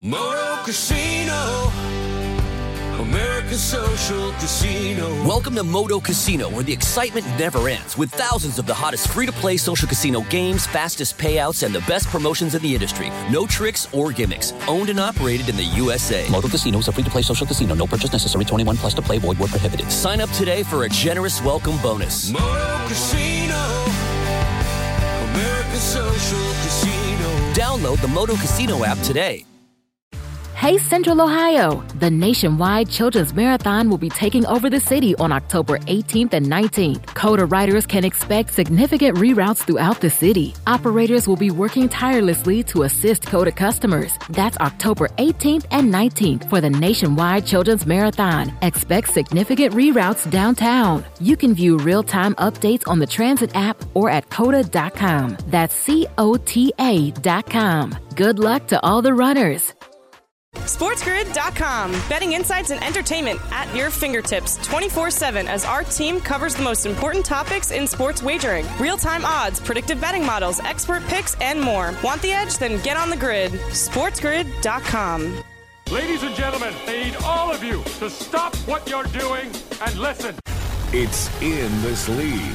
Moto Casino, America's social casino. Welcome to Moto Casino, where the excitement never ends, with thousands of the hottest free-to-play social casino games, fastest payouts, and the best promotions in the industry. No tricks or gimmicks. Owned and operated in the USA. Moto Casino is a free-to-play social casino. No purchase necessary. 21 plus to play. Void where prohibited. Sign up today for a generous welcome bonus. Moto Casino, America's social casino. Download the Moto Casino app today. Hey Central Ohio! The nationwide Children's Marathon will be taking over the city on October 18th and 19th. COTA riders can expect significant reroutes throughout the city. Operators will be working tirelessly to assist COTA customers. That's October 18th and 19th for the nationwide Children's Marathon. Expect significant reroutes downtown. You can view real-time updates on the Transit app or at COTA.com. That's COTA.com. Good luck to all the runners. SportsGrid.com. Betting insights and entertainment at your fingertips 24/7 as our team covers the most important topics in sports wagering. Real-time odds, predictive betting models, expert picks, and more. Want the edge? Then get on the grid. SportsGrid.com. Ladies and gentlemen, I need all of you to stop what you're doing and listen. It's in this league.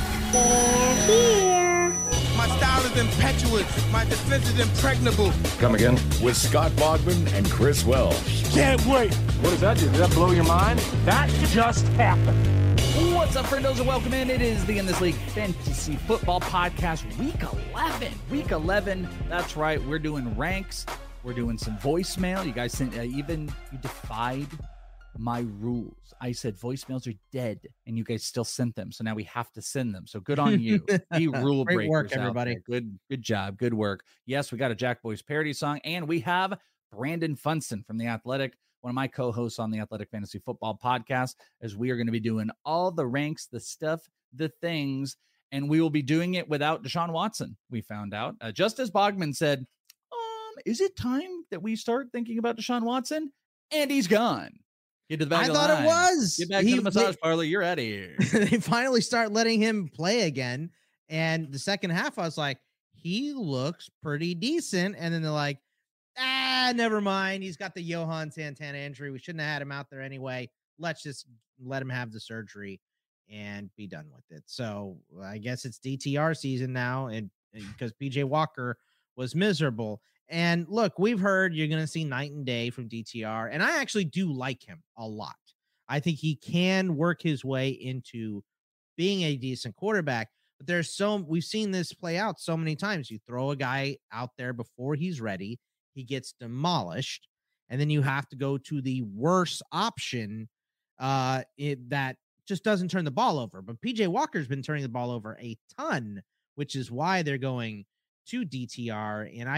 My style is impetuous. My defense is impregnable. Come again? With Scott Bogman and Chris Welsh. Can't wait. What does that do? Did that blow your mind? That just happened. What's up, friendos, and welcome in. It is the In This League Fantasy Football Podcast, Week 11. Week 11. That's right. We're doing ranks. We're doing some voicemail. You guys sent, you defied my rules. I said voicemails are dead, and you guys still sent them. So now we have to send them. So good on you. Be rule breakers. Great work, everybody. Good job. Good work. Yes, we got a Jack Boys parody song, and we have Brandon Funston from The Athletic, one of my co-hosts on the Athletic Fantasy Football Podcast, as we are going to be doing all the ranks, the stuff, the things, and we will be doing it without Deshaun Watson, we found out. Just as Bogman said, is it time that we start thinking about Deshaun Watson? And he's gone. Get to the back I of the thought line. it was. Get back to the massage parlor. You're out of here. They finally start letting him play again. And the second half, I was like, he looks pretty decent. And then they're like, never mind. He's got the Johan Santana injury. We shouldn't have had him out there anyway. Let's just let him have the surgery and be done with it. So I guess it's DTR season now. And because PJ Walker was miserable. And look, we've heard you're going to see night and day from DTR. And I actually do like him a lot. I think he can work his way into being a decent quarterback. But we've seen this play out so many times. You throw a guy out there before he's ready, he gets demolished, and then you have to go to the worst option that just doesn't turn the ball over. But PJ Walker's been turning the ball over a ton, which is why they're going to DTR. And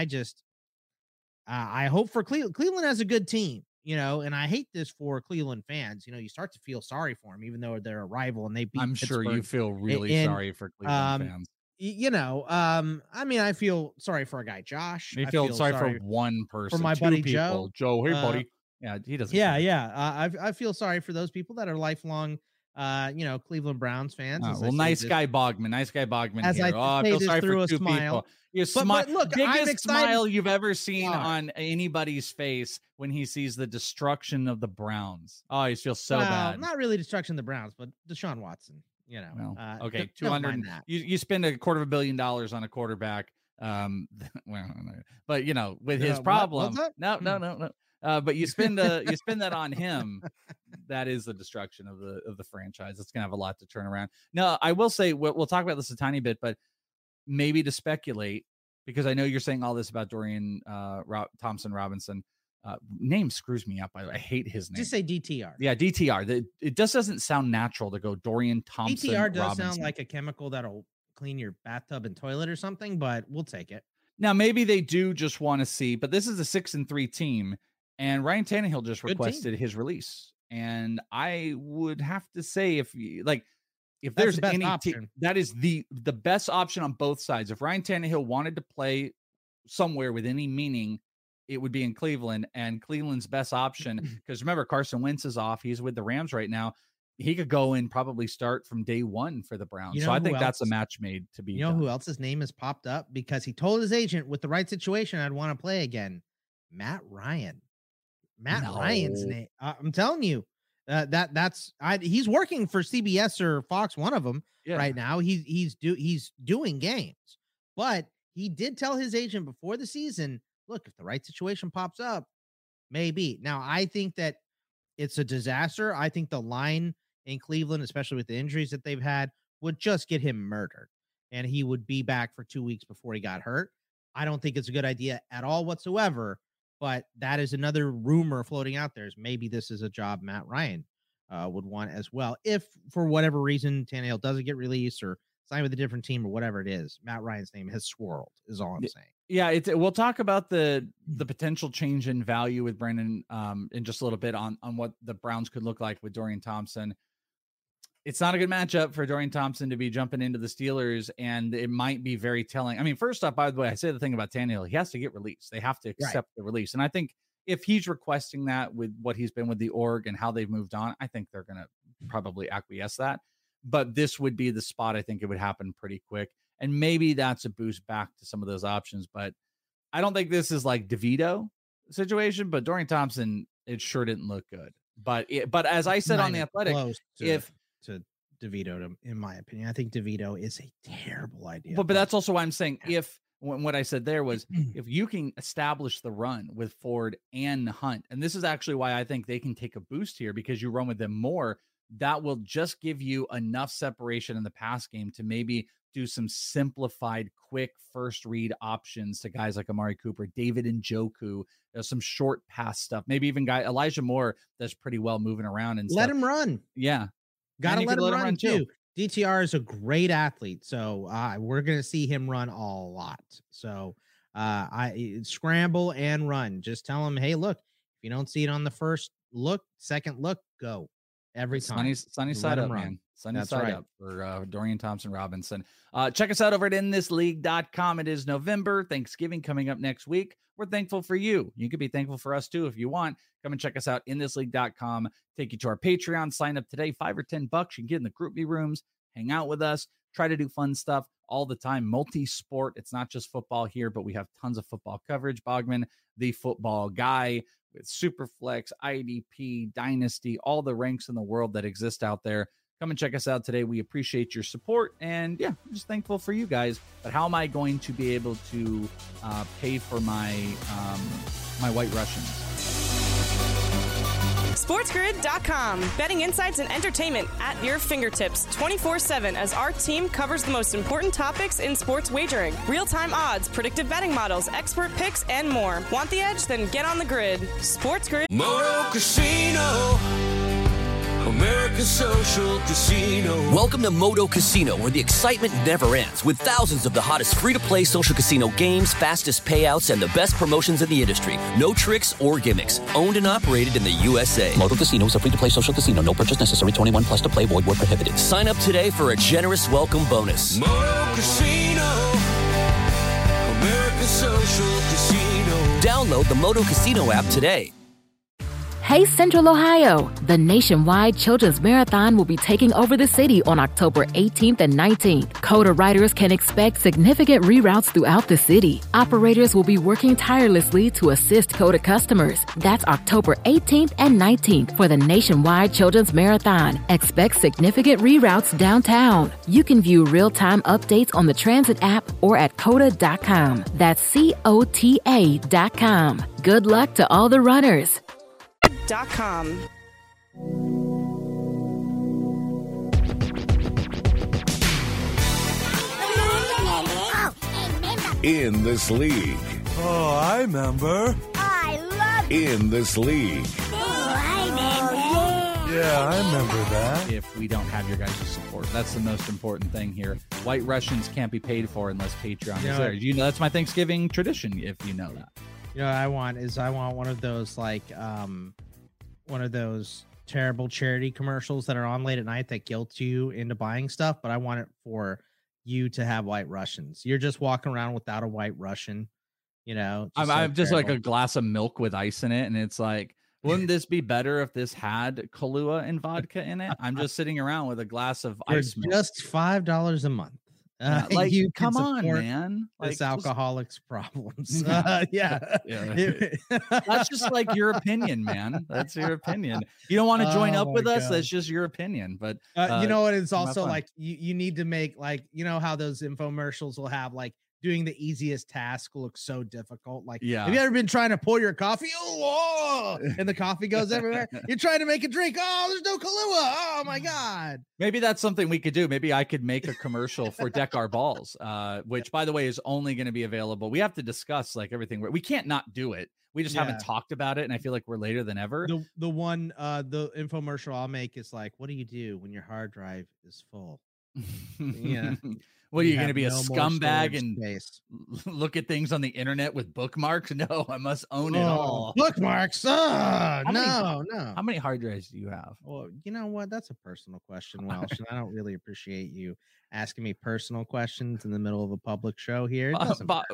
I hope for Cleveland. Cleveland has a good team, and I hate this for Cleveland fans. You start to feel sorry for them, even though they're a rival and they beat I'm Pittsburgh. sure you feel really sorry for Cleveland fans. I mean, I feel sorry for a guy, Josh. I feel sorry for one person. For my two buddy, people. Joe, hey, buddy. Yeah, he doesn't. Yeah. I feel sorry for those people that are lifelong, Cleveland Browns fans. Nice guy Bogman. Nice guy Bogman as here. I feel sorry for two people. But look, biggest smile you've ever seen on anybody's face when he sees the destruction of the Browns. Oh, he feels so bad. Not really destruction of the Browns, but Deshaun Watson. Okay, 200. You spend $250 million on a quarterback. But with his problem, no. But you spend that on him. That is the destruction of the franchise. It's gonna have a lot to turn around. No, I will say we'll talk about this a tiny bit, but maybe to speculate, because I know you're saying all this about Dorian Thompson Robinson. Name screws me up. I hate his name. Just say DTR. Yeah, DTR. It just doesn't sound natural to go Dorian Thompson. DTR does Robinson. Sound like a chemical that'll clean your bathtub and toilet or something, but we'll take it. Now maybe they do just want to see, but this is a 6-3 team, and Ryan Tannehill just requested his release, and I would have to say if there's any team, that is the best option on both sides. If Ryan Tannehill wanted to play somewhere with any meaning, it would be in Cleveland, and Cleveland's best option, because remember, Carson Wentz is off. He's with the Rams right now. He could go and probably start from day one for the Browns. So I think that's a match made to be done. Who else's name has popped up? Because he told his agent with the right situation, I'd want to play again. Matt Ryan. Matt Ryan's name. I'm telling you, he's working for CBS or Fox, one of them right now. He's doing games, but he did tell his agent before the season, look, if the right situation pops up, maybe. Now, I think that it's a disaster. I think the line in Cleveland, especially with the injuries that they've had, would just get him murdered, and he would be back for 2 weeks before he got hurt. I don't think it's a good idea at all whatsoever, but that is another rumor floating out there, is maybe this is a job Matt Ryan would want as well. If for whatever reason Tannehill doesn't get released or sign with a different team or whatever it is, Matt Ryan's name has swirled, is all I'm saying. Yeah, we'll talk about the potential change in value with Brandon in just a little bit on what the Browns could look like with Dorian Thompson. It's not a good matchup for Dorian Thompson to be jumping into the Steelers, and it might be very telling. I mean, first off, by the way, I say the thing about Tannehill, he has to get released. They have to accept the release. And I think if he's requesting that with what he's been with the org and how they've moved on, I think they're going to probably acquiesce that. But this would be the spot. I think it would happen pretty quick. And maybe that's a boost back to some of those options. But I don't think this is like DeVito situation, but Dorian Thompson, it sure didn't look good. But as I said on The Athletic, to DeVito, in my opinion, I think DeVito is a terrible idea. But that's also why I'm saying what I said there was if you can establish the run with Ford and Hunt, and this is actually why I think they can take a boost here, because you run with them more, that will just give you enough separation in the pass game to maybe do some simplified, quick first read options to guys like Amari Cooper, David Njoku, some short pass stuff, maybe even Elijah Moore that's pretty well moving around and let him run. Yeah. Gotta let him run too. DTR is a great athlete, so we're gonna see him run a lot. So I scramble and run. Just tell him, hey, look, if you don't see it on the first look, second look, go every time. Sunny side up, man. Sunny side up for Dorian Thompson-Robinson. Check us out over at inthisleague.com. It is November, Thanksgiving coming up next week. We're thankful for you. You could be thankful for us too if you want. Come and check us out, inthisleague.com. Take you to our Patreon. Sign up today, $5 or $10. You can get in the group me rooms, hang out with us, try to do fun stuff all the time. Multi-sport. It's not just football here, but we have tons of football coverage. Bogman, the football guy, with Superflex, IDP, Dynasty, all the ranks in the world that exist out there. Come and check us out today. We appreciate your support. And yeah, I'm just thankful for you guys. But how am I going to be able to pay for my my White Russians? SportsGrid.com. Betting insights and entertainment at your fingertips 24/7 as our team covers the most important topics in sports wagering. Real-time odds, predictive betting models, expert picks, and more. Want the edge? Then get on the grid. SportsGrid. Moto Casino. America's Social Casino. Welcome to Moto Casino, where the excitement never ends, with thousands of the hottest free-to-play social casino games, fastest payouts, and the best promotions in the industry. No tricks or gimmicks. Owned and operated in the USA. Moto Casino is a free-to-play social casino. No purchase necessary. 21 plus to play. Void where prohibited. Sign up today for a generous welcome bonus. Moto Casino. America's Social Casino. Download the Moto Casino app today. Hey Central Ohio! The nationwide Children's Marathon will be taking over the city on October 18th and 19th. COTA riders can expect significant reroutes throughout the city. Operators will be working tirelessly to assist COTA customers. That's October 18th and 19th for the nationwide Children's Marathon. Expect significant reroutes downtown. You can view real-time updates on the Transit app or at COTA.com. That's COTA.com. Good luck to all the runners. In this league. Oh, I remember. I love In this league. Oh, I remember. Yeah, I remember that. If we don't have your guys' support, that's the most important thing here. White Russians can't be paid for unless Patreon is there. You know, that's my Thanksgiving tradition, if you know that. You know what I want one of those one of those terrible charity commercials that are on late at night that guilt you into buying stuff, but I want it for you to have White Russians. You're just walking around without a White Russian, you know. I'm just like a glass of milk with ice in it, and it's like, wouldn't this be better if this had Kahlua and vodka in it? I'm just sitting around with a glass of ice milk. Just $5 a month. Like, you come can on, support man. Like, this alcoholic's problems. Yeah. That's just like your opinion, man. That's your opinion. You don't want to join up with us. That's just your opinion. But you know what? It's have also fun. like you need to make, like, you know how those infomercials will have like doing the easiest task look so difficult. Like, Yeah. have you ever been trying to pour your coffee? Oh, and the coffee goes everywhere. You're trying to make a drink. Oh, there's no Kahlua. Oh my God. Maybe that's something we could do. Maybe I could make a commercial for Deck Our Balls, which, by the way, is only going to be available. We have to discuss like everything. We can't not do it. We just haven't talked about it, and I feel like we're later than ever. The one the infomercial I'll make is like, what do you do when your hard drive is full? Yeah. What are you going to be, a no more scumbag storage and space. look at things on the internet with bookmarks? No, I must own it all. Bookmarks. How No. many hard drives do you have? Well, you know what? That's a personal question, Welsh, and I don't really appreciate you asking me personal questions in the middle of a public show here. It doesn't matter.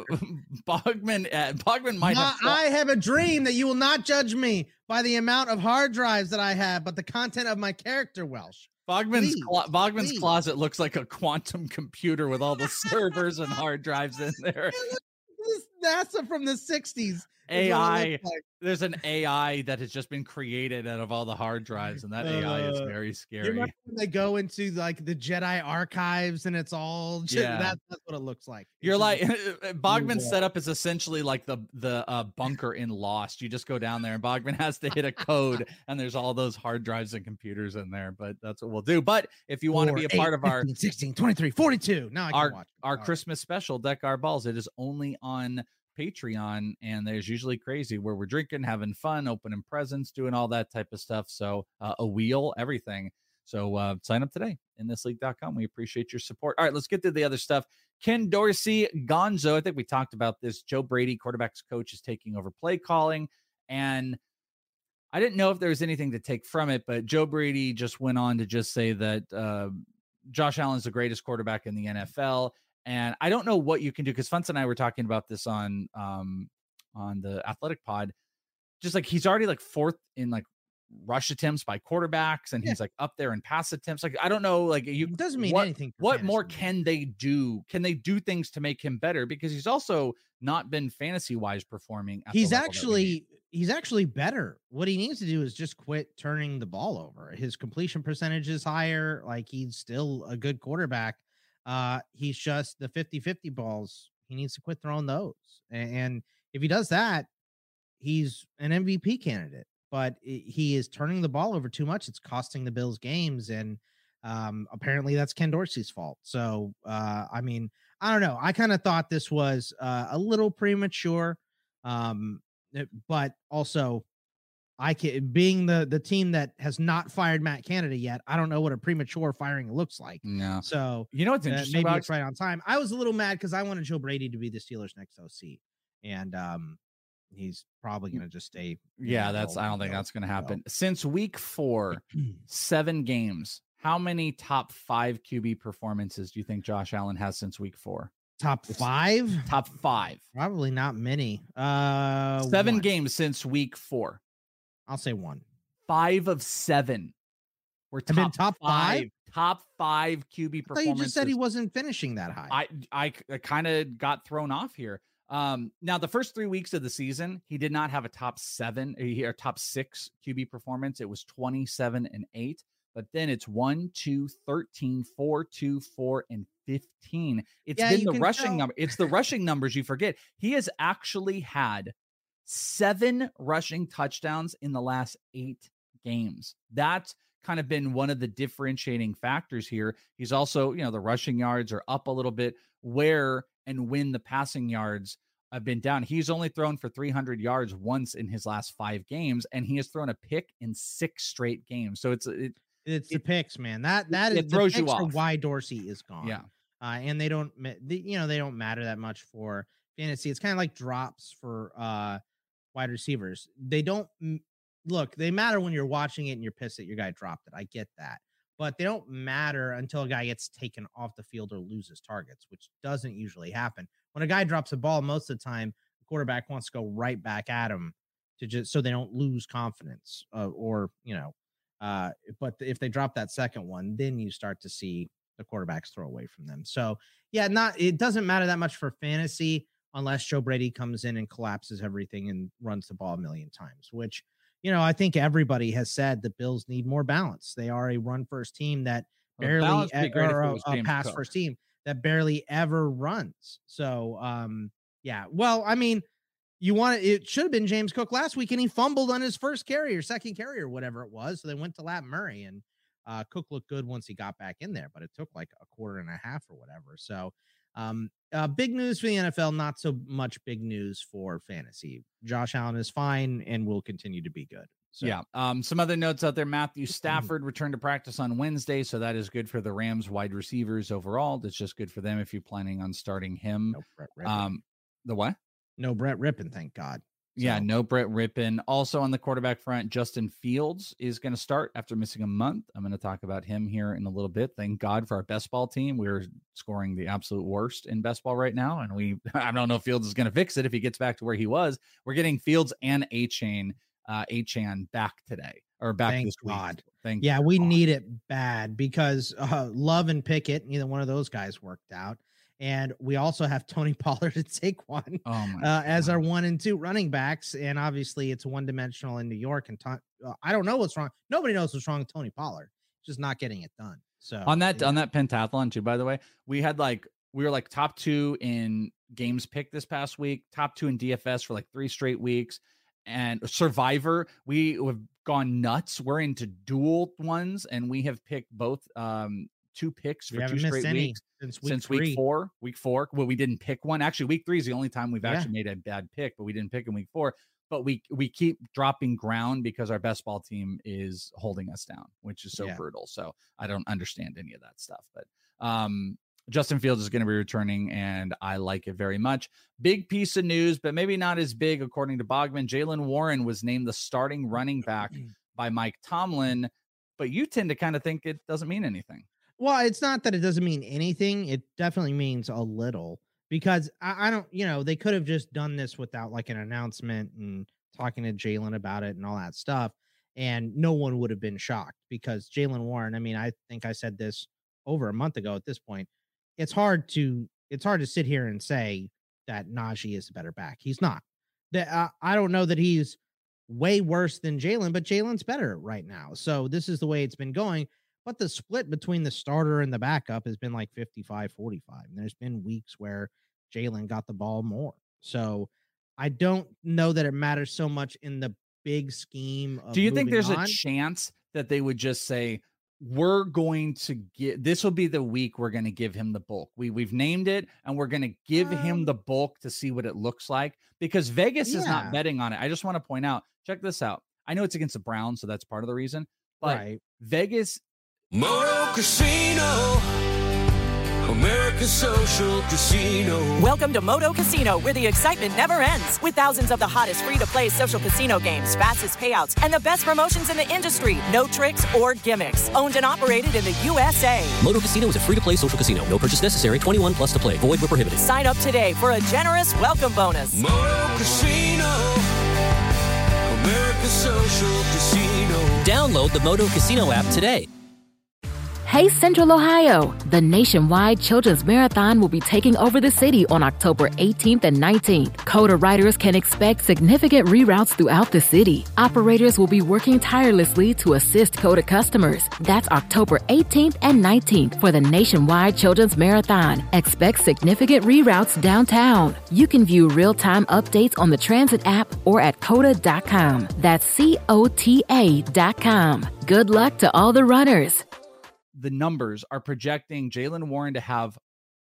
Bogman might have. I have a dream that you will not judge me by the amount of hard drives that I have, but the content of my character, Welsh. Bogman's closet looks like a quantum computer with all the servers and hard drives in there. This NASA from the 60s. AI. There's an AI that has just been created out of all the hard drives, and that AI is very scary. You remember when they go into like the Jedi archives and it's all that's what it looks like. You're like Bogman's setup is essentially like the bunker in Lost. You just go down there and Bogman has to hit a code and there's all those hard drives and computers in there, but that's what we'll do. But if you want to be a part of 15, our 16, 23, 42, now I can watch our Christmas special, Deck Our Balls, it is only on Patreon, and there's usually crazy where we're drinking, having fun, opening presents, doing all that type of stuff. So a wheel, everything. So sign up today in thisleague.com. We appreciate your support. All right, let's get to the other stuff. Ken Dorsey, Gonzo. I think we talked about this. Joe Brady, quarterback's coach, is taking over play calling, and I didn't know if there was anything to take from it, but Joe Brady just went on to just say that Josh Allen's the greatest quarterback in the NFL. And I don't know what you can do, because Funtz and I were talking about this on the Athletic Pod. Just like he's already like fourth in like rush attempts by quarterbacks, and he's like up there in pass attempts. Like, I don't know, like it doesn't mean anything. What more can they do? Can they do things to make him better? Because he's also not been fantasy wise performing. He's actually better. What he needs to do is just quit turning the ball over. His completion percentage is higher. Like, he's still a good quarterback. He's just the 50-50 balls. He needs to quit throwing those. And if he does that, he's an MVP candidate. But he is turning the ball over too much. It's costing the Bills games. And apparently that's Ken Dorsey's fault. So, I mean, I don't know. I kind of thought this was a little premature. But also, being the team that has not fired Matt Canada yet, I don't know what a premature firing looks like. No. So, you know what's interesting? Maybe it's right on time. I was a little mad because I wanted Joe Brady to be the Steelers' next OC, and he's probably going to just stay. Yeah, I don't think that's going to happen. Since week 4, 7 games. How many top 5 QB performances do you think Josh Allen has since week 4? Top 5? Top 5. Probably not many. 7 games since week 4. I'll say 1. 5 of 7 were top 5. Top 5 QB performances. I thought you just said he wasn't finishing that high. I kind of got thrown off here. Now the first 3 weeks of the season, he did not have a top 7 or top 6 QB performance. It was 27 and 8. But then it's 1, 2, 13, 4, 2, 4, and 15. It's been the rushing number. It's the rushing numbers you forget. He has actually had 7 rushing touchdowns in the last 8 games. That's kind of been one of the differentiating factors here. He's also, the rushing yards are up a little bit, where and when the passing yards have been down. He's only thrown for 300 yards once in his last 5 games, and he has thrown a pick in 6 straight games. So it's the picks, man. That is it throws you off. Why Dorsey is gone. Yeah. And they don't matter that much for fantasy. It's kind of like drops for wide receivers. They don't look, they matter when you're watching it and you're pissed that your guy dropped it. I get that. But they don't matter until a guy gets taken off the field or loses targets, which doesn't usually happen. When a guy drops a ball, most of the time, the quarterback wants to go right back at him to just so they don't lose confidence but if they drop that second one, then you start to see the quarterbacks throw away from them. So yeah, it doesn't matter that much for fantasy unless Joe Brady comes in and collapses everything and runs the ball a million times, which, I think everybody has said the Bills need more balance. They are a run first team that barely or a pass first team that barely ever runs. So yeah, well, I mean, it should have been James Cook last week, and he fumbled on his first carry or second carry or whatever it was. So they went to Lat Murray, and Cook looked good once he got back in there, but it took like a quarter and a half or whatever. So big news for the NFL, not so much big news for fantasy. Josh Allen is fine and will continue to be good. So. Yeah. Some other notes out there. Matthew Stafford returned to practice on Wednesday, so that is good for the Rams wide receivers overall. That's just good for them if you're planning on starting him. The what? No Brett Rippon, thank God. Yeah, no Brett Rippon. Also on the quarterback front, Justin Fields is going to start after missing a month. I'm going to talk about him here in a little bit. Thank God for our best ball team. We're scoring the absolute worst in best ball right now, and I don't know if Fields is going to fix it if he gets back to where he was. We're getting Fields and Achane back today or back this week. Yeah, we need it bad because Love and Pickett, neither one of those guys worked out. And we also have Tony Pollard and Saquon as our 1 and 2 running backs. And obviously it's one-dimensional in New York. And I don't know what's wrong. Nobody knows what's wrong with Tony Pollard. Just not getting it done. So on that pentathlon too, by the way, we were like top 2 in games picked this past week, top 2 in DFS for like 3 straight weeks. And Survivor, we have gone nuts. We're into dual ones, and we have picked both 2 picks for 2 straight weeks since week 4. Well, we didn't pick one. Actually, week 3 is the only time we've actually made a bad pick, but we didn't pick in week 4. But we keep dropping ground because our best ball team is holding us down, which is so brutal. So I don't understand any of that stuff. But Justin Fields is going to be returning, and I like it very much. Big piece of news, but maybe not as big, according to Bogman. Jaylen Warren was named the starting running back by Mike Tomlin, but you tend to kind of think it doesn't mean anything. Well, it's not that it doesn't mean anything. It definitely means a little because I don't, they could have just done this without like an announcement and talking to Jaylen about it and all that stuff. And no one would have been shocked because Jaylen Warren, I mean, I think I said this over a month ago at this point. It's hard to sit here and say that Najee is the better back. He's not. I don't know that he's way worse than Jaylen, but Jaylen's better right now. So this is the way it's been going. But the split between the starter and the backup has been like 55-45. And there's been weeks where Jaylen got the ball more. So I don't know that it matters so much in the big scheme of Do you think there's a chance that they would just say, we're going to this will be the week we're going to give him the bulk. We've named it, and we're going to give him the bulk to see what it looks like, because Vegas is not betting on it. I just want to point out, check this out. I know it's against the Browns, so that's part of the reason, but Vegas Moto Casino, America's social casino. Welcome to Moto Casino, where the excitement never ends. With thousands of the hottest free-to-play social casino games, fastest payouts, and the best promotions in the industry. No tricks or gimmicks. Owned and operated in the USA. Moto Casino is a free-to-play social casino. No purchase necessary. 21 plus to play. Void where prohibited. Sign up today for a generous welcome bonus. Moto Casino, America's social casino. Download the Moto Casino app today. Hey Central Ohio! The nationwide Children's Marathon will be taking over the city on October 18th and 19th. COTA riders can expect significant reroutes throughout the city. Operators will be working tirelessly to assist COTA customers. That's October 18th and 19th for the nationwide Children's Marathon. Expect significant reroutes downtown. You can view real-time updates on the transit app or at COTA.com. That's COTA.com. Good luck to all the runners. The numbers are projecting Jaylen Warren to have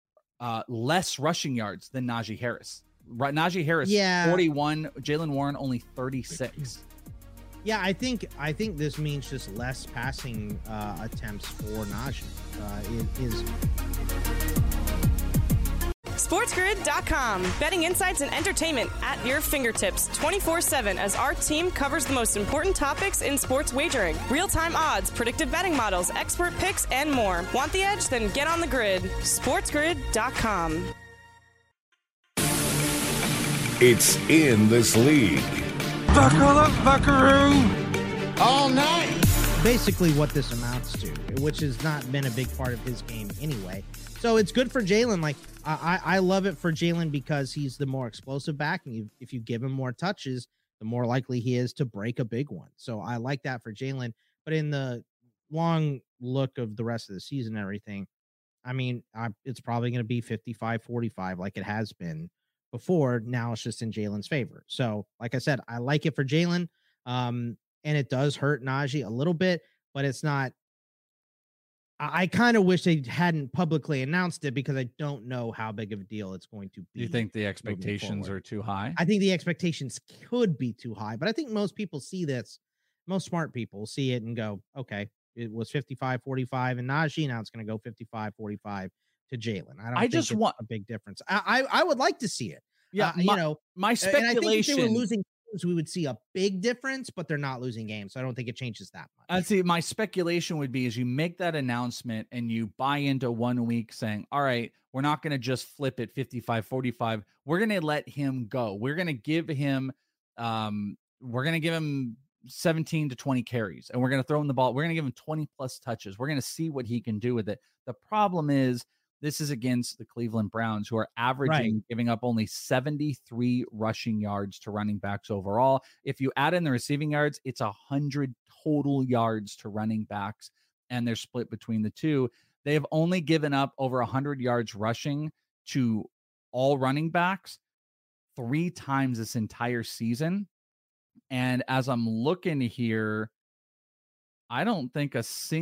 less rushing yards than Najee Harris. Najee Harris, 41, Jaylen Warren only 36. Yeah, I think this means just less passing attempts for Najee. It is. SportsGrid.com. Betting insights and entertainment at your fingertips 24/7 as our team covers the most important topics in sports wagering. Real-time odds, predictive betting models, expert picks, and more. Want the edge? Then get on the grid. SportsGrid.com. It's in this league. Buckle up, buckaroo. All night. basically what this amounts to, which has not been a big part of his game anyway. So it's good for Jalen. Like I love it for Jalen because he's the more explosive back, and if you give him more touches, the more likely he is to break a big one. So I like that for Jalen. But in the long look of the rest of the season and everything, I mean, it's probably going to be 55-45 like it has been before. Now it's just in Jalen's favor. So like I said, I like it for Jalen. And it does hurt Najee a little bit, but it's not. I kind of wish they hadn't publicly announced it because I don't know how big of a deal it's going to be. Do you think the expectations are too high? I think the expectations could be too high, but I think most people see this. Most smart people see it and go, okay, it was 55-45 and Najee. Now it's going to go 55-45 to Jalen. I just want a big difference. I would like to see it. Yeah. My speculation. And I think if they were losing games, we would see a big difference, but they're not losing games. So I don't think it changes that much. I'd see my speculation would be is you make that announcement and you buy into 1 week saying, all right, we're not going to just flip it 55-45. We're going to let him go. We're going to give him 17 to 20 carries, and we're going to throw him the ball. We're going to give him 20 plus touches. We're going to see what he can do with it. The problem is this is against the Cleveland Browns, who are averaging giving up only 73 rushing yards to running backs overall. If you add in the receiving yards, it's 100 total yards to running backs, and they're split between the two. They have only given up over 100 yards rushing to all running backs 3 times this entire season. And as I'm looking here, I don't think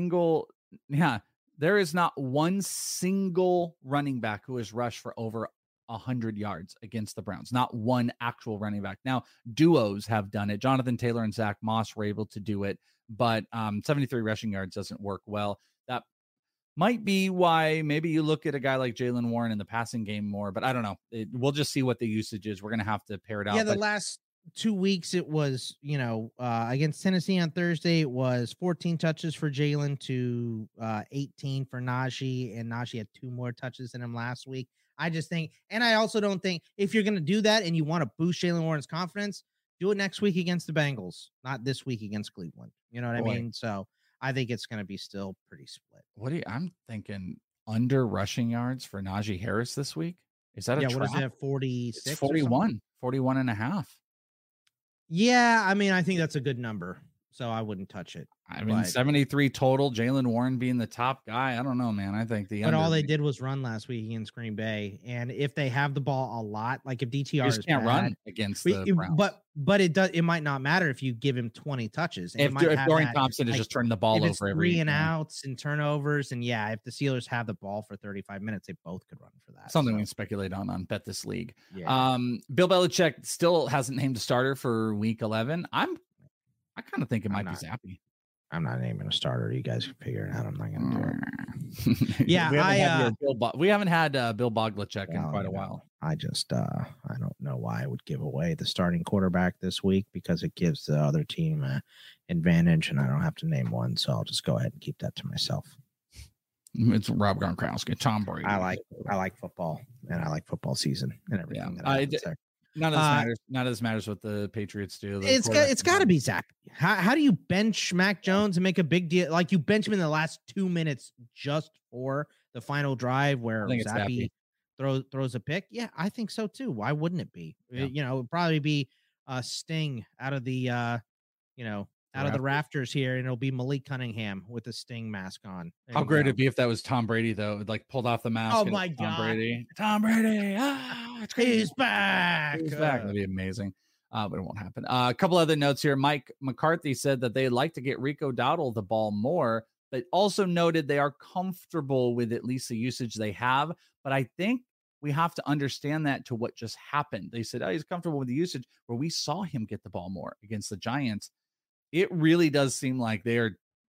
there is not one single running back who has rushed for over 100 yards against the Browns. Not one actual running back. Now, duos have done it. Jonathan Taylor and Zach Moss were able to do it, but 73 rushing yards doesn't work well. That might be why maybe you look at a guy like Jaylen Warren in the passing game more, but I don't know. We'll just see what the usage is. We're going to have to pair it out. Yeah, the last 2 weeks it was, against Tennessee on Thursday, it was 14 touches for Jalen to 18 for Najee, and Najee had 2 more touches than him last week. I just think, and I also don't think if you're going to do that and you want to boost Jaylen Warren's confidence, do it next week against the Bengals, not this week against Cleveland. You know what I mean? So I think it's going to be still pretty split. I'm thinking under rushing yards for Najee Harris this week. Is that a trap? What is it, 46? It's 41 and a half. Yeah, I mean, I think that's a good number, so I wouldn't touch it. I mean, 73 total, Jaylen Warren being the top guy. I don't know, man. I think but all they did was run last week against Green Bay, and if they have the ball a lot, like if DTR is can't run against the Browns. But it might not matter if you give him 20 touches. If Dorian Thompson is just turning the ball over every 3 and outs and turnovers, and if the Steelers have the ball for 35 minutes, they both could run for that. Something we can speculate on Bet This League. Yeah. Bill Belichick still hasn't named a starter for Week 11. I kind of think it might be Zappy. I'm not naming a starter. You guys can figure it out. I'm not going to do it. We haven't had Bill Boglicek in quite a while. I don't know why I would give away the starting quarterback this week because it gives the other team an advantage, and I don't have to name one. So I'll just go ahead and keep that to myself. It's Rob Gronkowski, Tom Brady. I like football, and I like football season and everything. None of this matters. None of this matters what the Patriots do. It's got to be Zach. How do you bench Mac Jones and make a big deal? Like you bench him in the last 2 minutes just for the final drive where Zappy throws a pick? Yeah, I think so too. Why wouldn't it be? Yeah. It would probably be Sting out of the out of the rafters here, and it'll be Malik Cunningham with a Sting mask on. How great it'd be if that was Tom Brady, though. Like pulled off the mask. Oh my God. Tom Brady. He's back. That'd be amazing. But it won't happen. A couple other notes here. Mike McCarthy said that they'd like to get Rico Dowdle the ball more, but also noted they are comfortable with at least the usage they have. But I think we have to understand that to what just happened. They said, he's comfortable with the usage, where we saw him get the ball more against the Giants. It really does seem like they're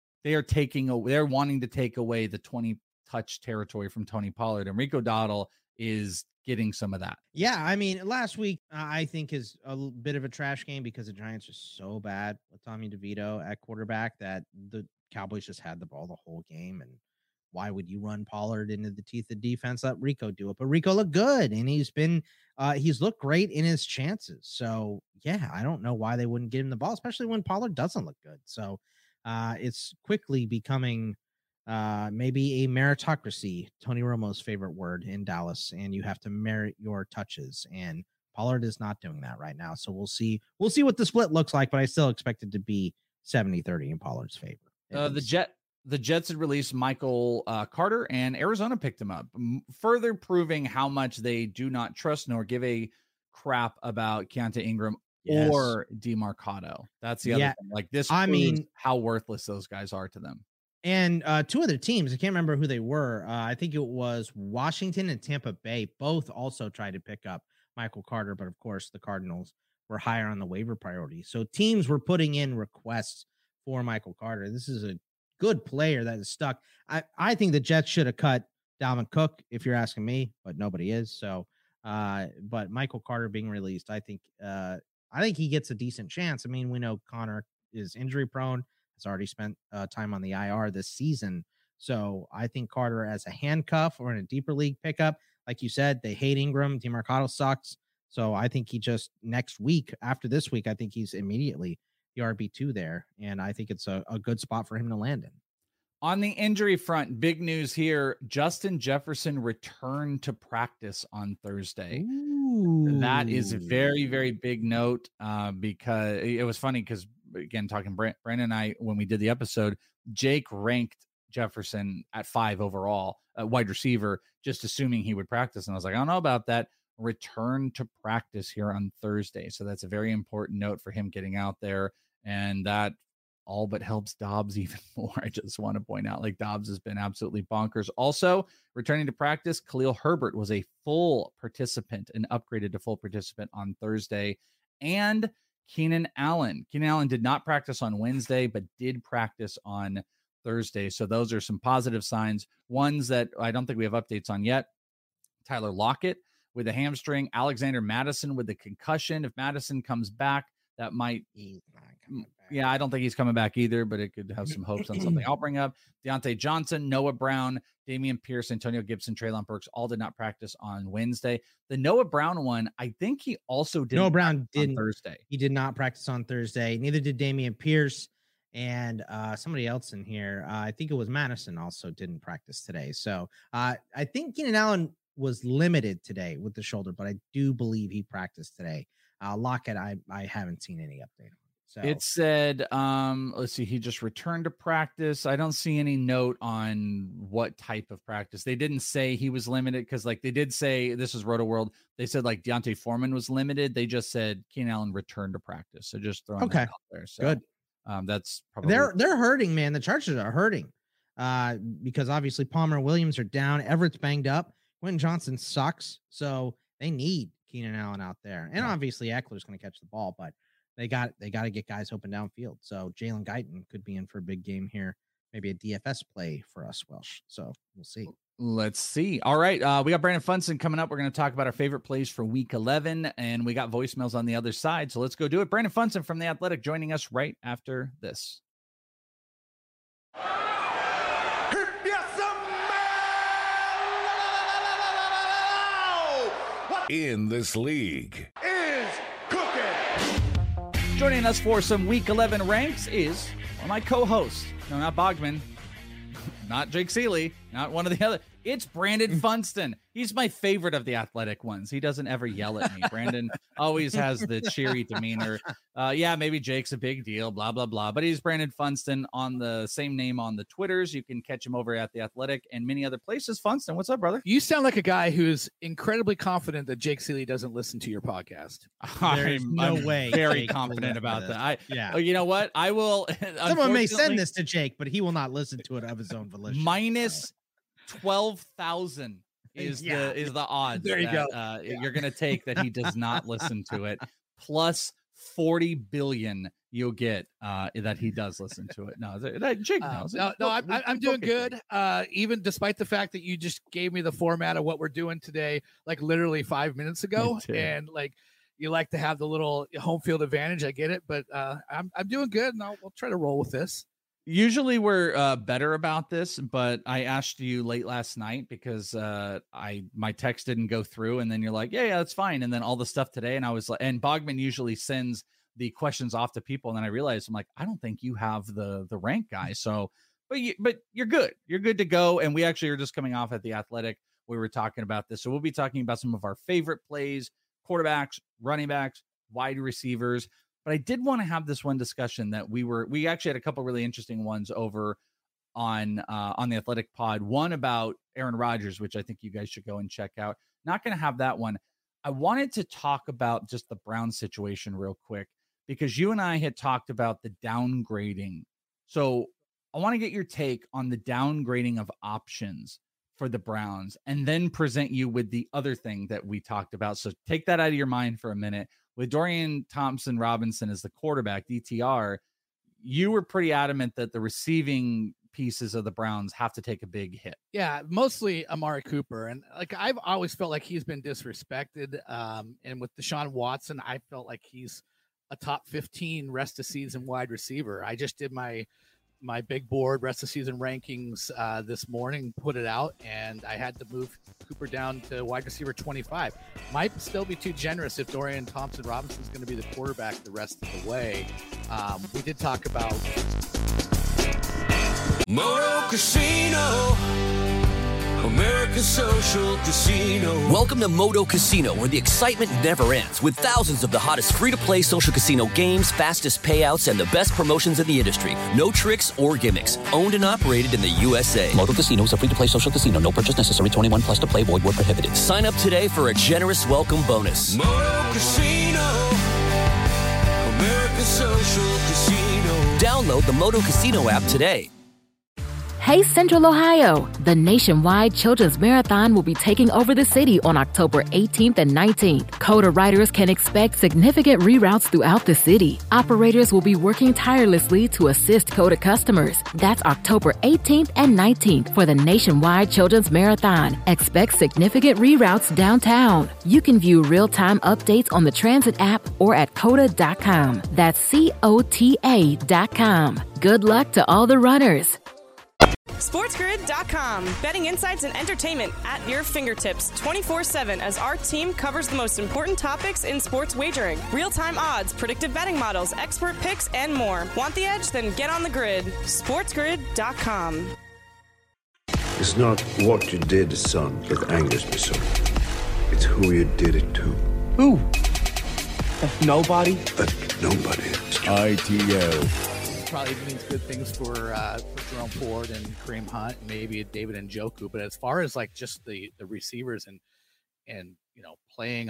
wanting to take away the 20 touch territory from Tony Pollard, and Rico Dowdle is getting some of that. Yeah, I mean, last week I think is a bit of a trash game because the Giants are so bad with Tommy DeVito at quarterback that the Cowboys just had the ball the whole game. And why would you run Pollard into the teeth of defense? Let Rico do it. But Rico looked good, and he's looked great in his chances. So yeah, I don't know why they wouldn't get him the ball, especially when Pollard doesn't look good. So it's quickly becoming maybe a meritocracy, Tony Romo's favorite word in Dallas, and you have to merit your touches. And Pollard is not doing that right now. So we'll see what the split looks like, but I still expect it to be 70-30 in Pollard's favor. The Jets had released Michael Carter, and Arizona picked him up, further proving how much they do not trust nor give a crap about Keontae Ingram or DeMarcado. That's the other thing. Like this, I mean, how worthless those guys are to them. And two other teams, I can't remember who they were. I think it was Washington and Tampa Bay. Both also tried to pick up Michael Carter, but of course the Cardinals were higher on the waiver priority. So teams were putting in requests for Michael Carter. This is a good player that is stuck. I think the Jets should have cut Dalvin Cook, if you're asking me, but nobody is. So, but Michael Carter being released, I think he gets a decent chance. I mean, we know Connor is injury prone, has already spent time on the IR this season. So I think Carter as a handcuff or in a deeper league pickup, like you said, they hate Ingram. DeMarcado sucks. So I think he just next week, after this week, I think he's immediately the RB2 there. And I think it's a good spot for him to land in. On the injury front, big news here. Justin Jefferson returned to practice on Thursday. Ooh. That is a very, very big note because it was funny because, again, talking Brandon and I, when we did the episode, Jake ranked Jefferson at 5 overall, wide receiver, just assuming he would practice. And I was like, I don't know about that. Return to practice here on Thursday. So that's a very important note for him getting out there. And that all but helps Dobbs even more. I just want to point out, like, Dobbs has been absolutely bonkers. Also, returning to practice, Khalil Herbert was a full participant and upgraded to full participant on Thursday. And Keenan Allen. Keenan Allen did not practice on Wednesday, but did practice on Thursday. So those are some positive signs. Ones that I don't think we have updates on yet. Tyler Lockett with a hamstring. Alexander Madison with the concussion. If Madison comes back, that might... Yeah, I don't think he's coming back either, but it could have some hopes on something I'll bring up. Deontay Johnson, Noah Brown, Damian Pierce, Antonio Gibson, Treylon Burks all did not practice on Wednesday. The Noah Brown one, I think he also did. Noah Brown didn't on Thursday. He did not practice on Thursday. Neither did Damian Pierce and somebody else in here. I think it was Madison also didn't practice today. So I think Keenan Allen was limited today with the shoulder, but I do believe he practiced today. Lockett, I haven't seen any update on. So it said, let's see, he just returned to practice. I don't see any note on what type of practice. They didn't say he was limited because, like, they did say, this is Roto World, they said, like, Deontay Foreman was limited. They just said Keenan Allen returned to practice. So just throwing that out there. So, good. That's probably... They're hurting, man. The Chargers are hurting because obviously Palmer and Williams are down. Everett's banged up. Quentin Johnson sucks. So they need Keenan Allen out there. And obviously Eckler's going to catch the ball, but they got to get guys open downfield. So Jalen Guyton could be in for a big game here. Maybe a DFS play for us, Welsh. So we'll see. Let's see. All right. We got Brandon Funson coming up. We're going to talk about our favorite plays for week 11, and we got voicemails on the other side. So let's go do it. Brandon Funson from The Athletic joining us right after this. In this league is cooking. Joining us for some Week 11 ranks is one of my co-hosts. No, not Bogman, not Jake Seeley, not one of the other. It's Brandon Funston. He's my favorite of the Athletic ones. He doesn't ever yell at me. Brandon always has the cheery demeanor. Yeah, maybe Jake's a big deal, blah, blah, blah. But he's Brandon Funston on the same name on the Twitters. You can catch him over at The Athletic and many other places. Funston, what's up, brother? You sound like a guy who's incredibly confident that Jake Seeley doesn't listen to your podcast. There's no way. Very Jake confident about that. Yeah. You know what? I will. Someone may send this to Jake, but he will not listen to it of his own volition. Minus 12,000 is the odds. There you go. You're going to take that he does not listen to it. Plus 40 billion you'll get that he does listen to it. No, Jake knows. I'm doing good. Even despite the fact that you just gave me the format of what we're doing today, like literally 5 minutes ago, and like you like to have the little home field advantage. I get it, but I'm doing good, and I'll try to roll with this. Usually we're better about this, but I asked you late last night because my text didn't go through, and then you're like, yeah, that's fine. And then all the stuff today, and I was like, and Bogman usually sends the questions off to people. And then I realized, I'm like, I don't think you have the rank guy. So, but you're good. You're good to go. And we actually are just coming off at The Athletic. We were talking about this. So we'll be talking about some of our favorite plays, quarterbacks, running backs, wide receivers. But I did want to have this one discussion that we actually had a couple really interesting ones over on The Athletic pod. One about Aaron Rodgers, which I think you guys should go and check out. Not going to have that one. I wanted to talk about just the Browns situation real quick, because you and I had talked about the downgrading. So I want to get your take on the downgrading of options for the Browns, and then present you with the other thing that we talked about. So take that out of your mind for a minute. With Dorian Thompson-Robinson as the quarterback, DTR, you were pretty adamant that the receiving pieces of the Browns have to take a big hit. Yeah, mostly Amari Cooper. And like, I've always felt like he's been disrespected. And with Deshaun Watson, I felt like he's a top 15 rest of season wide receiver. I just did my big board rest of season rankings this morning, put it out, and I had to move Cooper down to wide receiver 25. Might still be too generous if Dorian Thompson-Robinson is going to be the quarterback the rest of the way. We did talk about Moto Casino, American Social Casino. Welcome to Moto Casino, where the excitement never ends, with thousands of the hottest free-to-play social casino games, fastest payouts, and the best promotions in the industry. No tricks or gimmicks. Owned and operated in the USA. Moto Casino is a free-to-play social casino. No purchase necessary. 21 plus to play. Void where prohibited. Sign up today for a generous welcome bonus. Moto Casino, American Social Casino. Download the Moto Casino app today. Hey Central Ohio! The nationwide Children's Marathon will be taking over the city on October 18th and 19th. COTA riders can expect significant reroutes throughout the city. Operators will be working tirelessly to assist COTA customers. That's October 18th and 19th for the nationwide Children's Marathon. Expect significant reroutes downtown. You can view real-time updates on the transit app or at COTA.com. That's COTA.com. Good luck to all the runners. SportsGrid.com. Betting insights and entertainment at your fingertips 24/7 as our team covers the most important topics in sports wagering. Real-time odds, predictive betting models, expert picks, and more. Want the edge? Then get on the grid. SportsGrid.com. It's not what you did, son, that angers me so. It's who you did it to. Who? Nobody? Nobody. ITO. Probably means good things for Jerome Ford and Kareem Hunt, and maybe David Njoku. But as far as like just the receivers and playing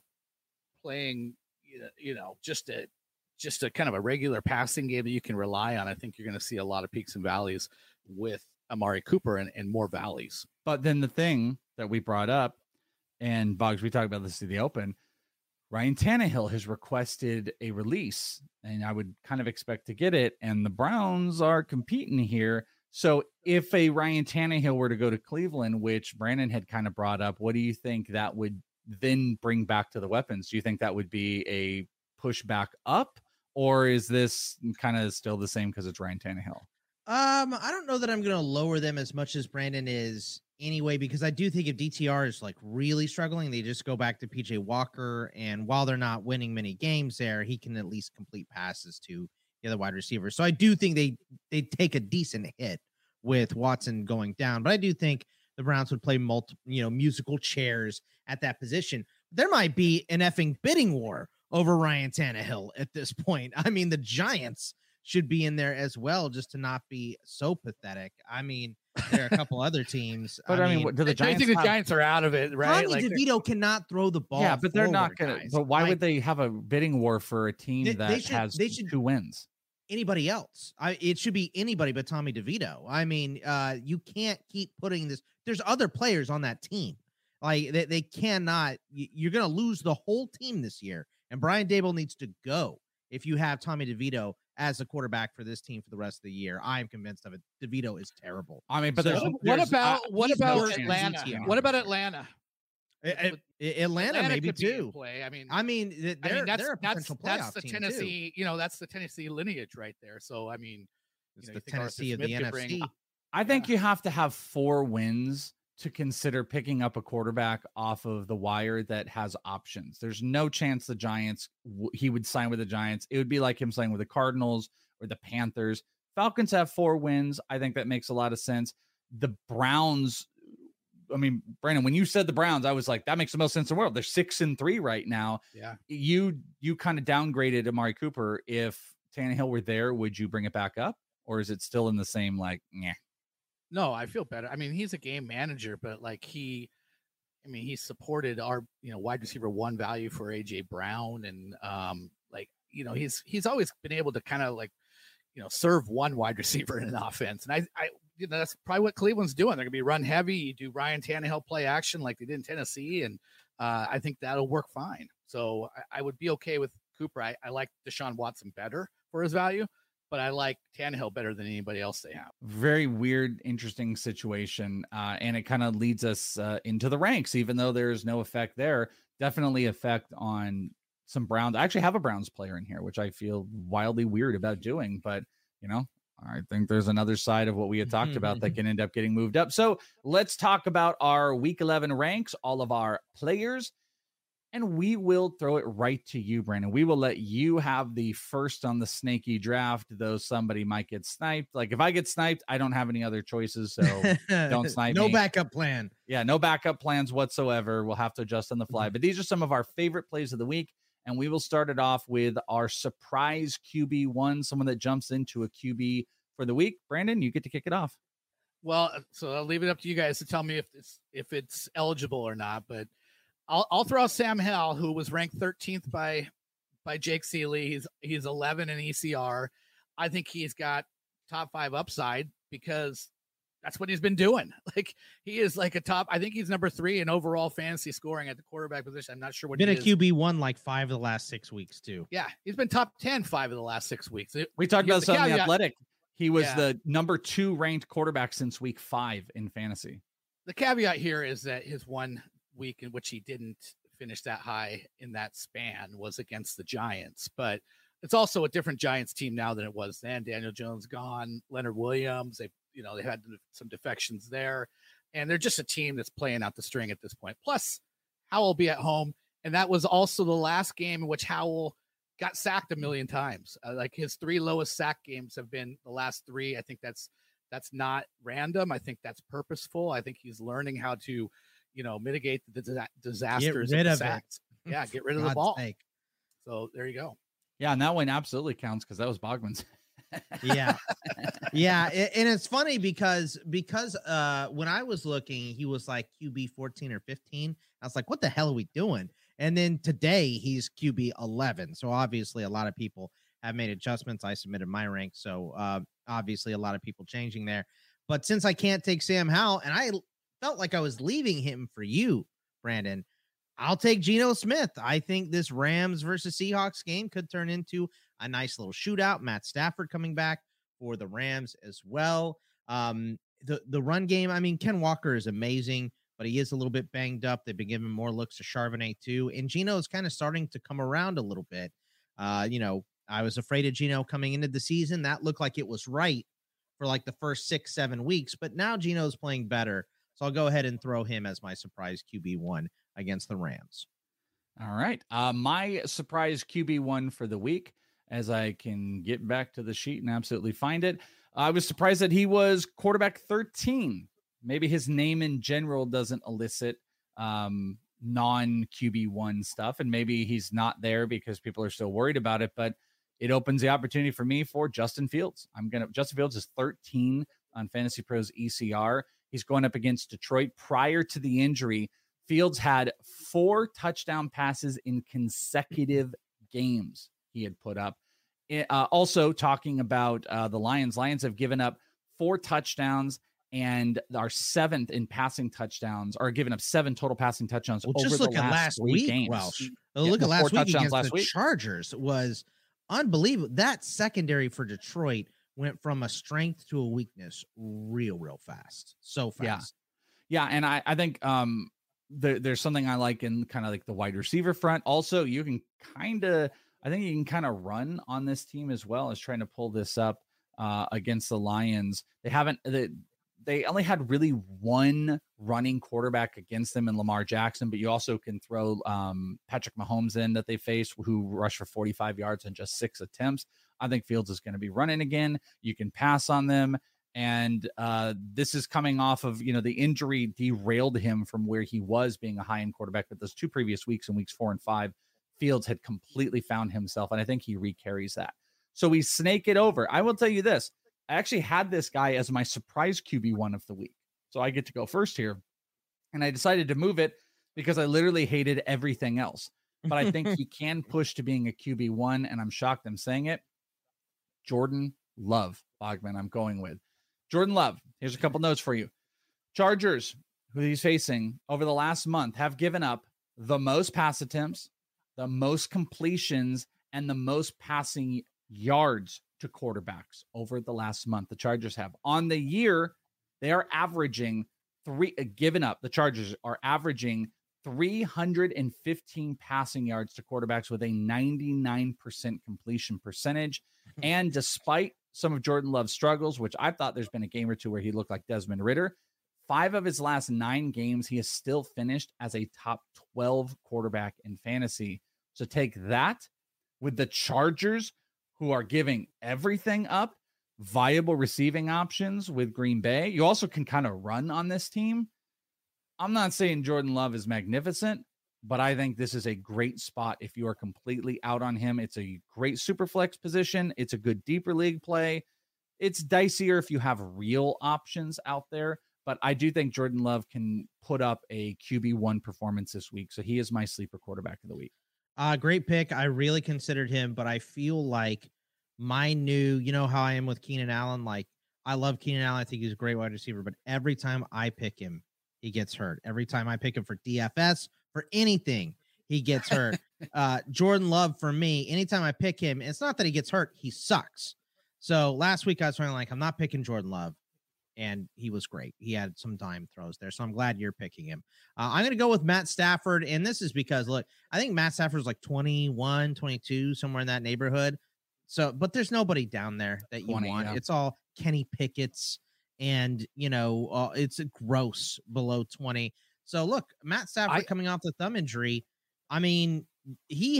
just a kind of a regular passing game that you can rely on, I think you're going to see a lot of peaks and valleys with Amari Cooper and more valleys. But then the thing that we brought up, and Boggs, we talked about this in the open, Ryan Tannehill has requested a release, and I would kind of expect to get it. And the Browns are competing here. So if a Ryan Tannehill were to go to Cleveland, which Brandon had kind of brought up, what do you think that would then bring back to the weapons? Do you think that would be a pushback up, or is this kind of still the same because it's Ryan Tannehill? I don't know that I'm going to lower them as much as Brandon is anyway, because I do think if DTR is like really struggling, they just go back to PJ Walker. And while they're not winning many games there, he can at least complete passes to the other wide receivers. So I do think they take a decent hit with Watson going down, but I do think the Browns would play musical chairs at that position. There might be an effing bidding war over Ryan Tannehill at this point. I mean, the Giants should be in there as well, just to not be so pathetic. I mean, there are a couple other teams. But I mean, do the Giants? I think the Giants are out of it, right? Tommy DeVito cannot throw the ball. Yeah, but they're not going to. But why would they have a bidding war for a team that has 2 wins? Anybody else? It should be anybody but Tommy DeVito. I mean, you can't keep putting this. There's other players on that team. Like they cannot. You're going to lose the whole team this year, and Brian Daboll needs to go if you have Tommy DeVito as a quarterback for this team for the rest of the year. I'm convinced of it. DeVito is terrible. I mean, but what about Atlanta? What about Atlanta? Atlanta maybe too. Play. That's the Tennessee. Too. That's the Tennessee lineage right there. So I mean, it's the Tennessee of the NFC. I think you have to have 4 wins to consider picking up a quarterback off of the wire that has options. There's no chance the Giants, he would sign with the Giants. It would be like him signing with the Cardinals or the Panthers. Falcons have 4 wins. I think that makes a lot of sense. The Browns, I mean, Brandon, when you said the Browns, I was like, that makes the most sense in the world. They're 6-3 right now. Yeah. You kind of downgraded Amari Cooper. If Tannehill were there, would you bring it back up? Or is it still in the same, like, yeah? No, I feel better. I mean, he's a game manager, but like he supported our, wide receiver 1 value for AJ Brown. And he's always been able to kind of like, serve one wide receiver in an offense. And I that's probably what Cleveland's doing. They're gonna be run heavy. You do Ryan Tannehill play action like they did in Tennessee. And I think that'll work fine. So I would be okay with Cooper. I like Deshaun Watson better for his value, but I like Tannehill better than anybody else they have. Very weird, interesting situation. And it kind of leads us into the ranks, even though there's no effect there. Definitely effect on some Browns. I actually have a Browns player in here, which I feel wildly weird about doing. But, I think there's another side of what we had talked about that can end up getting moved up. So let's talk about our Week 11 ranks, all of our players. And we will throw it right to you, Brandon. We will let you have the first on the snaky draft, though somebody might get sniped. Like if I get sniped, I don't have any other choices, so don't snipe me. No backup plan. Yeah, no backup plans whatsoever. We'll have to adjust on the fly. But these are some of our favorite plays of the week, and we will start it off with our surprise QB1, someone that jumps into a QB for the week. Brandon, you get to kick it off. Well, so I'll leave it up to you guys to tell me if it's eligible or not, but I'll throw out Sam Howell, who was ranked 13th by Jake Seeley. He's 11 in ECR. I think he's got top 5 upside because that's what he's been doing. Like he is like I think he's number 3 in overall fantasy scoring at the quarterback position. I'm not sure what been he a is. QB1 like 5 of the last 6 weeks too. Yeah, he's been top 10 5 of the last 6 weeks. We talked about this on The Athletic. He was the number 2 ranked quarterback since week 5 in fantasy. The caveat here is that his 1 week in which he didn't finish that high in that span was against the Giants, but it's also a different Giants team now than it was then. Daniel Jones gone, Leonard Williams, they had some defections there, and they're just a team that's playing out the string at this point. Plus Howell will be at home, and that was also the last game in which Howell got sacked a million times. Like his 3 lowest sack games have been the last 3. I think that's not random. I think that's purposeful. I think he's learning how to mitigate the disasters of the sacks. Yeah, get rid of the ball. Sake. So there you go. Yeah, and that one absolutely counts because that was Bogman's. Yeah. And it's funny because when I was looking, he was like QB 14 or 15. I was like, what the hell are we doing? And then today he's QB 11. So obviously a lot of people have made adjustments. I submitted my rank. So obviously a lot of people changing there. But since I can't take Sam Howell, and I felt like I was leaving him for you, Brandon, I'll take Geno Smith. I think this Rams versus Seahawks game could turn into a nice little shootout. Matt Stafford coming back for the Rams as well. The run game, I mean, Ken Walker is amazing, but he is a little bit banged up. They've been giving more looks to Charbonnet too. And Geno is kind of starting to come around a little bit. I was afraid of Geno coming into the season. That looked like it was right for like the first 6-7 weeks, but now Geno's playing better. So I'll go ahead and throw him as my surprise QB1 against the Rams. All right. My surprise QB1 for the week, as I can get back to the sheet and absolutely find it. I was surprised that he was quarterback 13. Maybe his name in general doesn't elicit non-QB1 stuff, and maybe he's not there because people are still worried about it, but it opens the opportunity for me for Justin Fields. Justin Fields is 13 on Fantasy Pros ECR. He's going up against Detroit. Prior to the injury, Fields had 4 touchdown passes in consecutive games he had put up. Also talking about the Lions. Lions have given up 4 touchdowns and are 7th in passing touchdowns, or given up 7 total passing touchdowns over just look the at last 3 week, games. Welsh. Look at last week against the Chargers was unbelievable. That secondary for Detroit went from a strength to a weakness real fast. So fast. Yeah. And I think there's something I like in kind of like the wide receiver front. Also, you can kind of run on this team as well as trying to pull this up against the Lions. They haven't, they only had really one running quarterback against them in Lamar Jackson, but you also can throw Patrick Mahomes in that they faced, who rushed for 45 yards in just 6 attempts. I think Fields is going to be running again. You can pass on them. And this is coming off of, the injury derailed him from where he was being a high-end quarterback. But those 2 previous weeks, in weeks 4 and 5, Fields had completely found himself. And I think he recarries that. So we snake it over. I will tell you this. I actually had this guy as my surprise QB1 of the week. So I get to go first here. And I decided to move it because I literally hated everything else. But I think he can push to being a QB1, and I'm shocked I'm saying it. Jordan Love, Bogman, I'm going with. Jordan Love, here's a couple notes for you. Chargers, who he's facing over the last month, have given up the most pass attempts, the most completions, and the most passing yards to quarterbacks over the last month. The Chargers have. On the year, they are averaging the Chargers are averaging 315 passing yards to quarterbacks with a 99% completion percentage. And despite some of Jordan Love's struggles, which I thought there's been a game or two where he looked like Desmond Ridder, 5 of his last 9 games, he has still finished as a top 12 quarterback in fantasy. So take that with the Chargers, who are giving everything up, viable receiving options with Green Bay. You also can kind of run on this team. I'm not saying Jordan Love is magnificent, but I think this is a great spot if you are completely out on him. It's a great super flex position. It's a good deeper league play. It's dicier if you have real options out there, but I do think Jordan Love can put up a QB1 performance this week. So he is my sleeper quarterback of the week. Great pick. I really considered him, but I feel like my new, how I am with Keenan Allen. Like, I love Keenan Allen. I think he's a great wide receiver, but every time I pick him, he gets hurt. Every time I pick him for DFS, for anything, he gets hurt. Jordan Love, for me, anytime I pick him, it's not that he gets hurt, he sucks. So last week I was like, I'm not picking Jordan Love. And he was great. He had some dime throws there. So I'm glad you're picking him. I'm going to go with Matt Stafford. And this is because, look, I think Matt Stafford's like 21, 22, somewhere in that neighborhood. So, but there's nobody down there that you 20, want. Yeah. It's all Kenny Pickett's and, it's gross below 20. So look, Matt Stafford coming off the thumb injury. I mean, he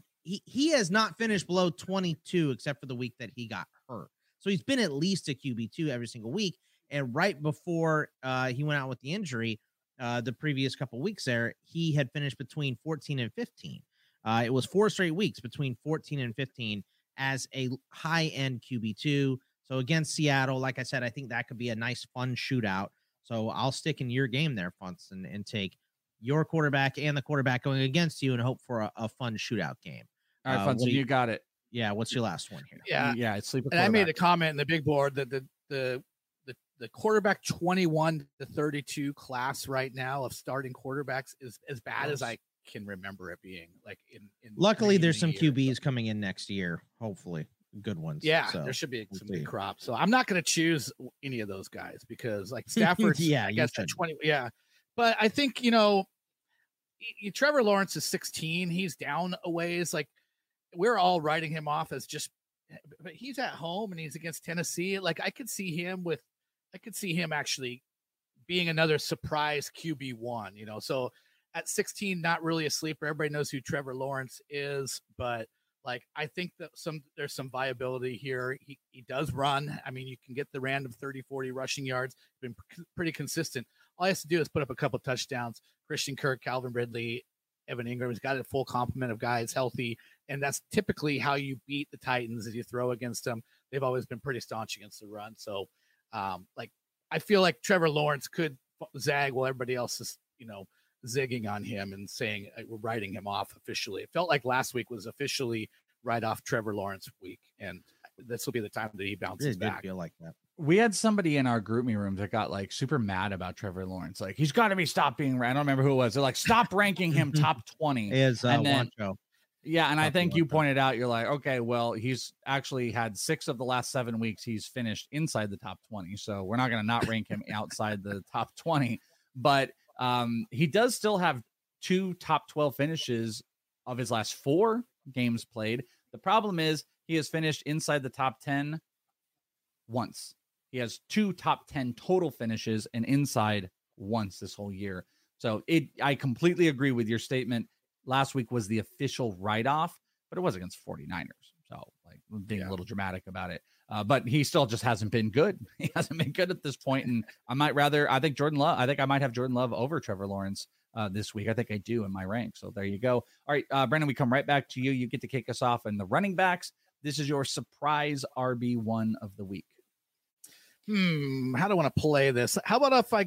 has not finished below 22 except for the week that he got hurt. So he's been at least a QB2 every single week. And right before he went out with the injury, the previous couple weeks there, he had finished between 14 and 15. It was 4 straight weeks between 14 and 15 as a high-end QB2. So against Seattle, like I said, I think that could be a nice, fun shootout. So I'll stick in your game there, Funston, and take your quarterback and the quarterback going against you and hope for a fun shootout game. All right, Funston, you got it. Yeah, what's your last one here? Yeah, it's sleeper. And I made a comment in the big board that the quarterback 21 to 32 class right now of starting quarterbacks is as bad as I can remember it being. Like luckily, there's some QBs coming in next year. Hopefully, good ones. Yeah, so there should be some good crop. So I'm not going to choose any of those guys because like Stafford, I guess at 20. Yeah, but I think Trevor Lawrence is 16. He's down a ways. Like we're all writing him off as just, but he's at home and he's against Tennessee. Like I could see him actually being another surprise QB1, So at 16, not really a sleeper. Everybody knows who Trevor Lawrence is, but like, I think that there's some viability here. He does run. I mean, you can get the random 30, 40 rushing yards, been pretty consistent. All he has to do is put up a couple touchdowns. Christian Kirk, Calvin Ridley, Evan Ingram has got a full complement of guys healthy. And that's typically how you beat the Titans as you throw against them. They've always been pretty staunch against the run. So, I feel like Trevor Lawrence could zag while everybody else is, zigging on him and saying we're writing him off officially. It felt like last week was officially write off Trevor Lawrence week, and this will be the time that he bounces back. Feel like that. We had somebody in our group me room that got like super mad about Trevor Lawrence. Like he's got to be stopped being ranked. I don't remember who it was. They're like, stop ranking him top 20. And then, yeah, and I think you pointed out, you're like, okay, well, he's actually had 6 of the last 7 weeks he's finished inside the top 20. So we're not going to not rank him outside the top 20. But he does still have 2 top 12 finishes of his last 4 games played. The problem is he has finished inside the top 10 once. He has 2 top 10 total finishes and inside once this whole year. So I completely agree with your statement. Last week was the official write-off, but it was against 49ers. So like being a little dramatic about it. But he still just hasn't been good. He hasn't been good at this point. And I might have Jordan Love over Trevor Lawrence this week. I think I do in my rank. So there you go. All right, Brandon, we come right back to you. You get to kick us off in the running backs. This is your surprise RB1 of the week. How do I want to play this? How about if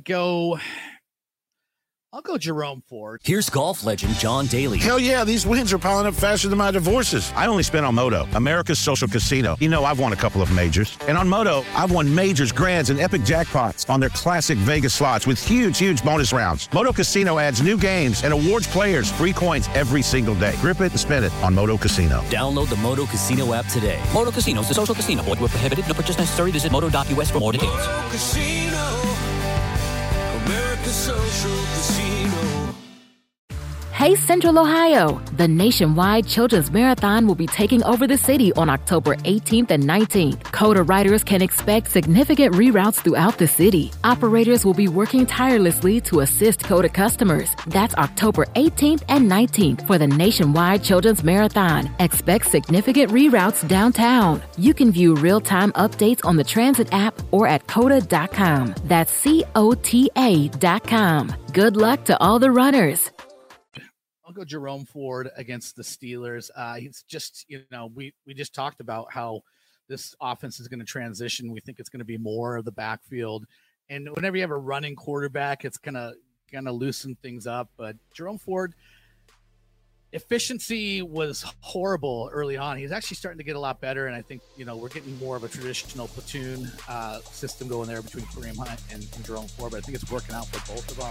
I'll go Jerome Ford. Here's golf legend John Daly. Hell yeah, these wins are piling up faster than my divorces. I only spent on Moto, America's social casino. You know, I've won a couple of majors. And on Moto, I've won majors, grands, and epic jackpots on their classic Vegas slots with huge bonus rounds. Moto Casino adds new games and awards players free coins every single day. Grip it and spin it on Moto Casino. Download the Moto Casino app today. Moto Casino is a social casino. Void where prohibited. No purchase necessary. Visit moto.us for more details. Moto Casino, America's social casino. Hey Central Ohio! The nationwide Children's Marathon will be taking over the city on October 18th and 19th. COTA riders can expect significant reroutes throughout the city. Operators will be working tirelessly to assist COTA customers. That's October 18th and 19th for the nationwide Children's Marathon. Expect significant reroutes downtown. You can view real-time updates on the Transit app or at COTA.com. That's COTA.com. Good luck to all the runners. I'll go Jerome Ford against the Steelers. He's just, we just talked about how this offense is going to transition. We think it's going to be more of the backfield. And whenever you have a running quarterback, it's going to loosen things up. But Jerome Ford, efficiency was horrible early on. He's actually starting to get a lot better. And I think, we're getting more of a traditional platoon system going there between Kareem Hunt and Jerome Ford. But I think it's working out for both of them.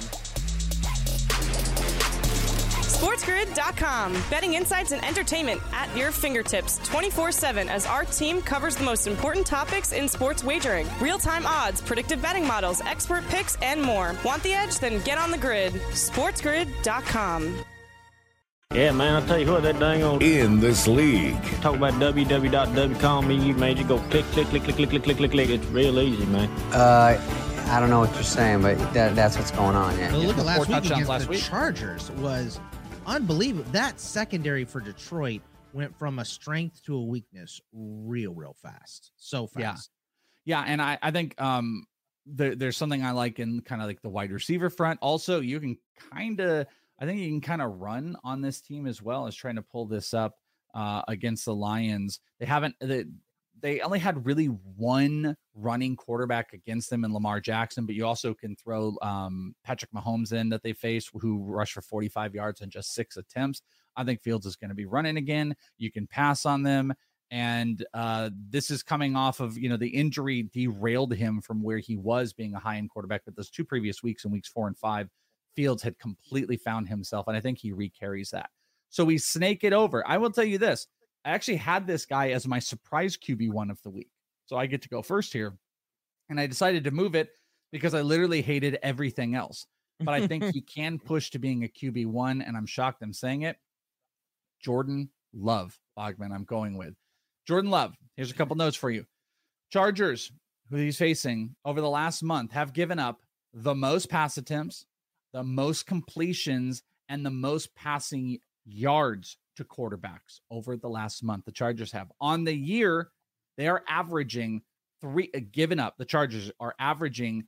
SportsGrid.com. Betting insights and entertainment at your fingertips 24/7 as our team covers the most important topics in sports wagering. Real-time odds, predictive betting models, expert picks, and more. Want the edge? Then get on the grid. SportsGrid.com. Yeah, man, I'll tell you what, that dang old... In this league. Talk about www.com, and you made you go click. It's real easy, man. I don't know what you're saying, but that's what's going on. Yeah. Well, look at last week against the Chargers was unbelievable. That secondary for Detroit went from a strength to a weakness real fast. So fast. Yeah. And I think there's something I like in kind of like the wide receiver front. Also, you can kind of run on this team as well as trying to pull this up against the Lions. They only had really one running quarterback against them in Lamar Jackson, but you also can throw Patrick Mahomes in that they faced, who rushed for 45 yards in just 6 attempts. I think Fields is going to be running again. You can pass on them. And this is coming off of, the injury derailed him from where he was being a high-end quarterback. But those 2 previous weeks, in weeks 4 and 5, Fields had completely found himself. And I think he recarries that. So we snake it over. I will tell you this. I actually had this guy as my surprise QB1 of the week. So I get to go first here. And I decided to move it because I literally hated everything else. But I think he can push to being a QB1, and I'm shocked I'm saying it. Jordan Love, Bogman, I'm going with. Jordan Love, here's a couple notes for you. Chargers, who he's facing over the last month, have given up the most pass attempts, the most completions, and the most passing yards to quarterbacks over the last month. The Chargers have. On the year, they are averaging the Chargers are averaging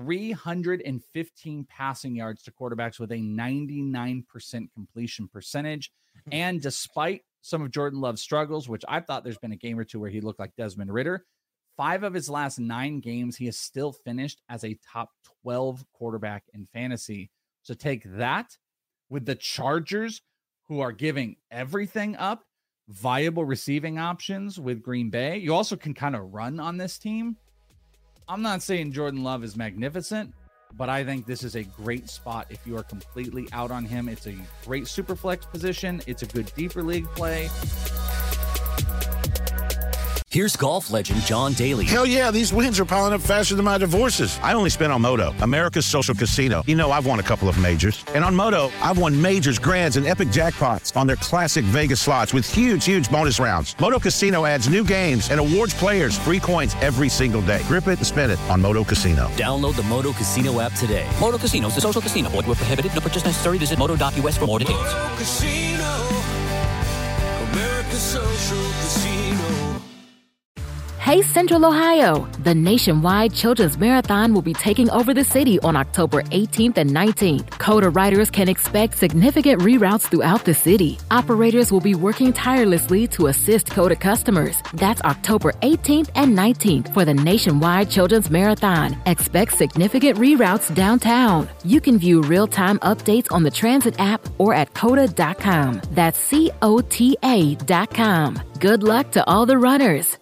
315 passing yards to quarterbacks with a 99% completion percentage. And despite some of Jordan Love's struggles, which I thought there's been a game or two where he looked like Desmond Ridder, 5 of his last 9 games, he has still finished as a top 12 quarterback in fantasy. So take that with the Chargers, who are giving everything up, viable receiving options with Green Bay. You also can kind of run on this team. I'm not saying Jordan Love is magnificent, but I think this is a great spot if you are completely out on him. It's a great super flex position. It's a good deeper league play. Here's golf legend John Daly. Hell yeah, these wins are piling up faster than my divorces. I only spent on Moto, America's social casino. You know, I've won a couple of majors. And on Moto, I've won majors, grands, and epic jackpots on their classic Vegas slots with huge bonus rounds. Moto Casino adds new games and awards players free coins every single day. Grip it and spin it on Moto Casino. Download the Moto Casino app today. Moto Casino is a social casino. Void where prohibited. No purchase necessary. Visit moto.us for more details. Moto Casino, America's social casino. Hey Central Ohio! The nationwide Children's Marathon will be taking over the city on October 18th and 19th. COTA riders can expect significant reroutes throughout the city. Operators will be working tirelessly to assist COTA customers. That's October 18th and 19th for the nationwide Children's Marathon. Expect significant reroutes downtown. You can view real-time updates on the transit app or at COTA.com. That's COTA.com. Good luck to all the runners.